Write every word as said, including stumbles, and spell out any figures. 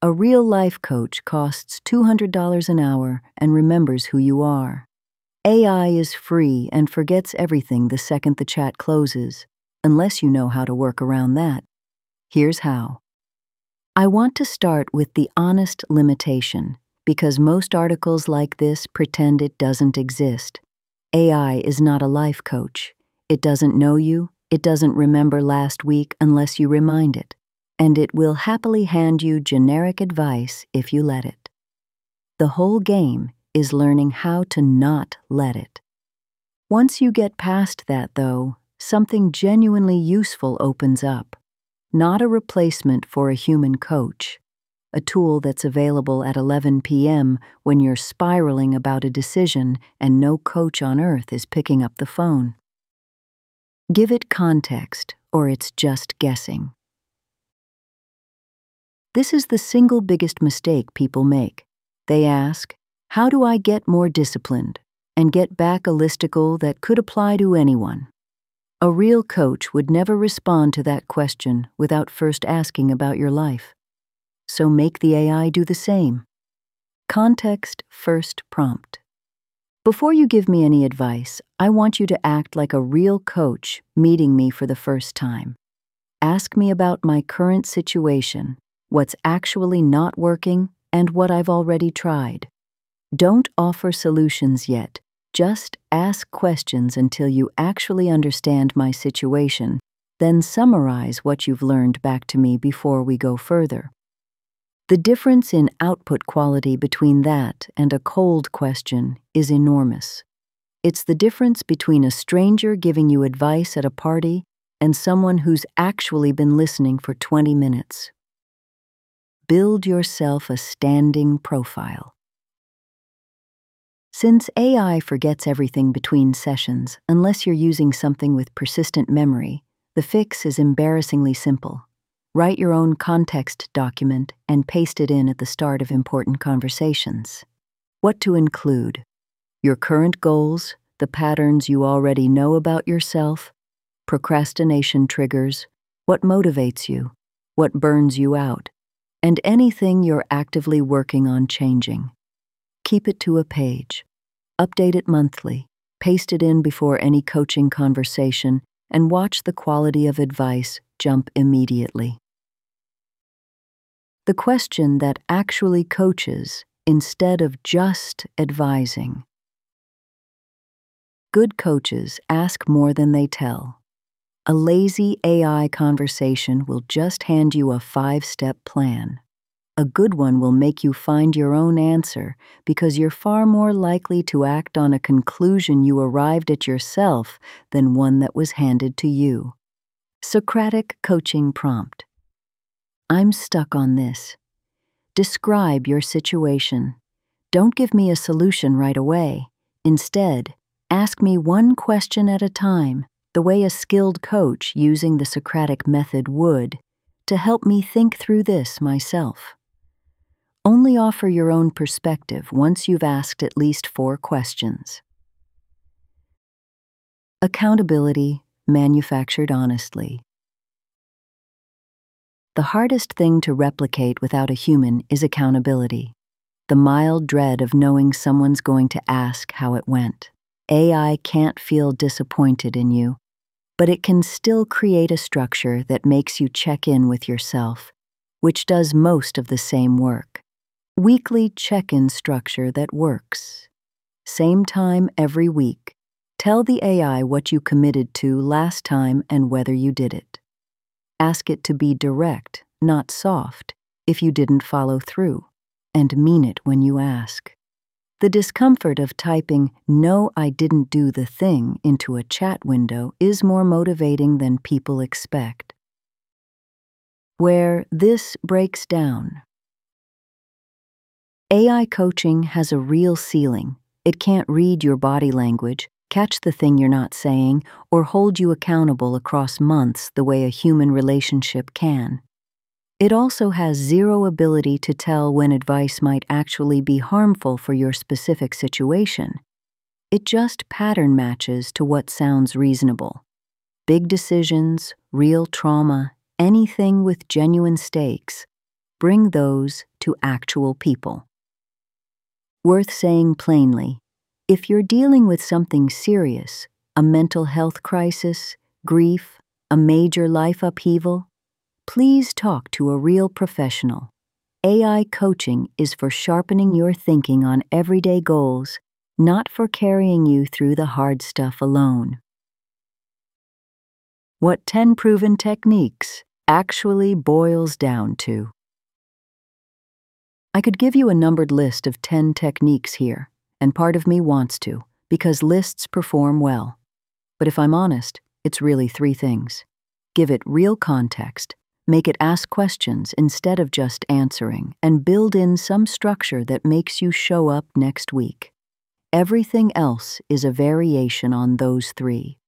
A real-life coach costs two hundred dollars an hour and remembers who you are. A I is free and forgets everything the second the chat closes, unless you know how to work around that. Here's how. I want to start with the honest limitation, because most articles like this pretend it doesn't exist. A I is not a life coach. It doesn't know you, it doesn't remember last week unless you remind it, and it will happily hand you generic advice if you let it. The whole game is learning how to not let it. Once you get past that, though, something genuinely useful opens up. Not a replacement for a human coach, a tool that's available at eleven p m when you're spiraling about a decision and no coach on earth is picking up the phone. Give it context, or it's just guessing. This is the single biggest mistake people make. They ask, how do I get more disciplined, and get back a listicle that could apply to anyone? A real coach would never respond to that question without first asking about your life. So make the A I do the same. Context first prompt. Before you give me any advice, I want you to act like a real coach meeting me for the first time. Ask me about my current situation, what's actually not working, and what I've already tried. Don't offer solutions yet. Just ask questions until you actually understand my situation, then summarize what you've learned back to me before we go further. The difference in output quality between that and a cold question is enormous. It's the difference between a stranger giving you advice at a party and someone who's actually been listening for twenty minutes. Build yourself a standing profile. Since A I forgets everything between sessions, unless you're using something with persistent memory, the fix is embarrassingly simple. Write your own context document and paste it in at the start of important conversations. What to include? Your current goals, the patterns you already know about yourself, procrastination triggers, what motivates you, what burns you out, and anything you're actively working on changing. Keep it to a page. Update it monthly. Paste it in before any coaching conversation and watch the quality of advice jump immediately. The question that actually coaches instead of just advising. Good coaches ask more than they tell. A lazy A I conversation will just hand you a five-step plan. A good one will make you find your own answer because you're far more likely to act on a conclusion you arrived at yourself than one that was handed to you. Socratic coaching prompt. I'm stuck on this. Describe your situation. Don't give me a solution right away. Instead, ask me one question at a time, the way a skilled coach using the Socratic method would, to help me think through this myself. Only offer your own perspective once you've asked at least four questions. Accountability manufactured honestly. The hardest thing to replicate without a human is accountability. The mild dread of knowing someone's going to ask how it went. A I can't feel disappointed in you, but it can still create a structure that makes you check in with yourself, which does most of the same work. Weekly check-in structure that works. Same time every week. Tell the A I what you committed to last time and whether you did it. Ask it to be direct, not soft, if you didn't follow through, and mean it when you ask. The discomfort of typing, "No, I didn't do the thing," into a chat window is more motivating than people expect. Where this breaks down. A I coaching has a real ceiling. It can't read your body language, catch the thing you're not saying, or hold you accountable across months the way a human relationship can. It also has zero ability to tell when advice might actually be harmful for your specific situation. It just pattern matches to what sounds reasonable. Big decisions, real trauma, anything with genuine stakes. Bring those to actual people. Worth saying plainly, if you're dealing with something serious, a mental health crisis, grief, a major life upheaval, please talk to a real professional. A I coaching is for sharpening your thinking on everyday goals, not for carrying you through the hard stuff alone. What ten proven techniques actually boils down to. I could give you a numbered list of ten techniques here, and part of me wants to, because lists perform well. But if I'm honest, it's really three things. Give it real context, make it ask questions instead of just answering, and build in some structure that makes you show up next week. Everything else is a variation on those three.